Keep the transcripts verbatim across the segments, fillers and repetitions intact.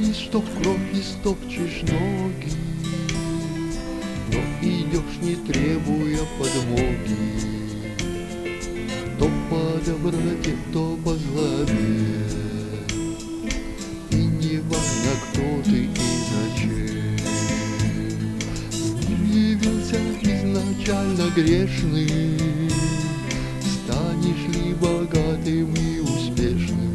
тернись, что в кровь истопчешь ноги, но идешь, не требуя подмоги, то по доброте, то по злобе. И не важно, кто ты и зачем. Явился изначально грешный, станешь ли богатым и успешным,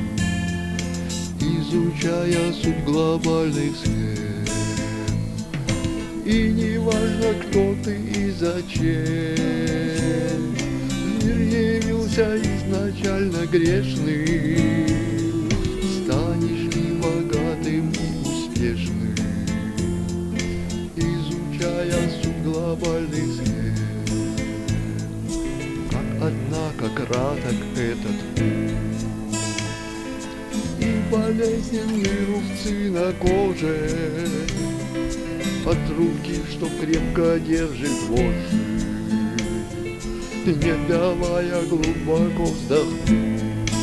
изучая суть глобальных схем. И не важно, кто ты и зачем. Мир явился изначально грешным, станешь ли богатым и успешным, изучая суть глобальных схем. Как, однако, краток этот путь, и болезненные рубцы на коже от руки, что крепко держит вожжи, не давая глубоко вздохнуть.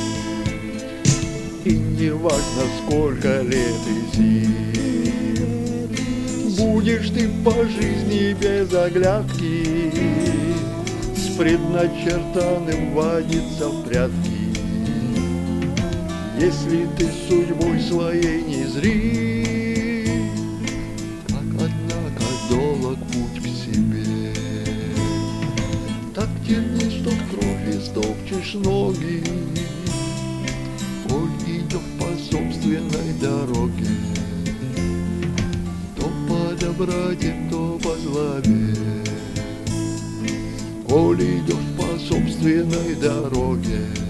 И не важно, сколько лет и сил, будешь ты по жизни без оглядки с предначертанным водиться в прятки, если ты судьбой своей не зри. Как, однако, долг путь к себе, так тернись, что в кровь истопчешь ноги, коль идешь по собственной дороге, то по доброте, то по злобе. Коль идешь по собственной дороге,